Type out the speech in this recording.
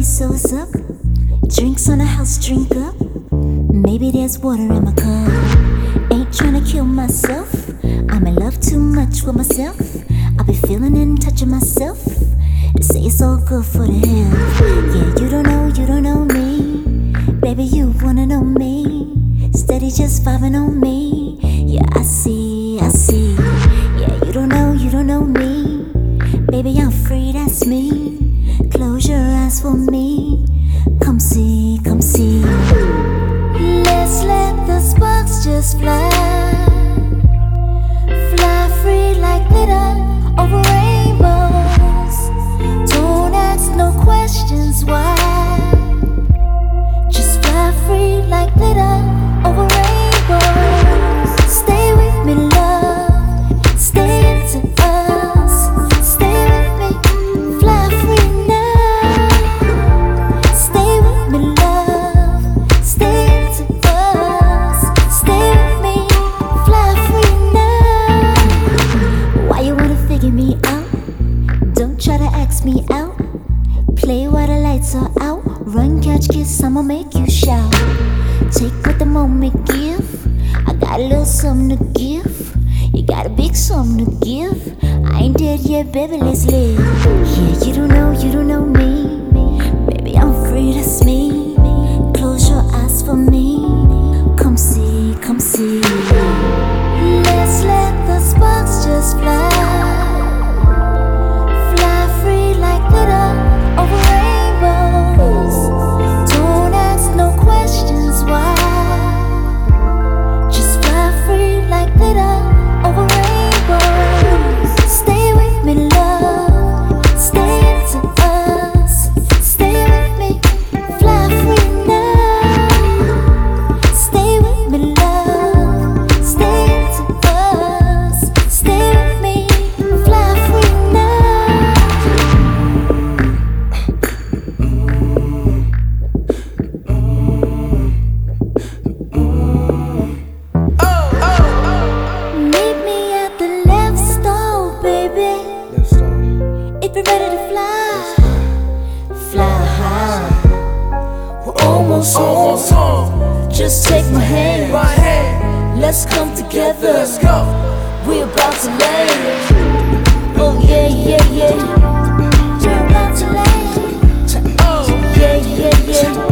so what's up? Drinks on the house, drink up. Maybe there's water in my cup. Ain't tryna kill myself. I'm in love too much with myself. I be feeling and touching myself. They say it's all good for the health. Yeah, you don't know me. Baby, you wanna know me. Steady just vibing on me. Yeah, I see. Yeah, you don't know me. Baby, I'm free, that's me. Close your eyes for me. Come see. Let's let the sparks just fly. Fly free like glitter over rainbows. Don't ask no questions why. Just fly free like glitter over rainbows. Stay with me, love. Stay into us. Stay with me. Fly free now. Stay with me, love. Stay into us. Stay with me. Fly free now. Why you wanna figure me out? Don't try to ask me out. Play while the lights are out. Run, catch, kiss, I'ma make you shout. Take what the moment give. I got a little something to give. You got a big something to give. I ain't dead yet, baby, let's live. Yeah, you don't know me. Baby, I'm free, that's me. Close your eyes for me. Come see. Let's let the sparks just fly. Fly free like glitter over rainbows. Don't ask no questions why. Just fly free like glitter over rainbows. Stay with me, love. Stay into us. Stay with me. Fly free now. Stay with me, love. Stay into us. Stay with me. Fly free now. Meet me at the left stall, baby. If you're ready to fly high. We're almost home. Just take my hand. Let's come together. We're about to land. Oh yeah. We're about to land. Yeah.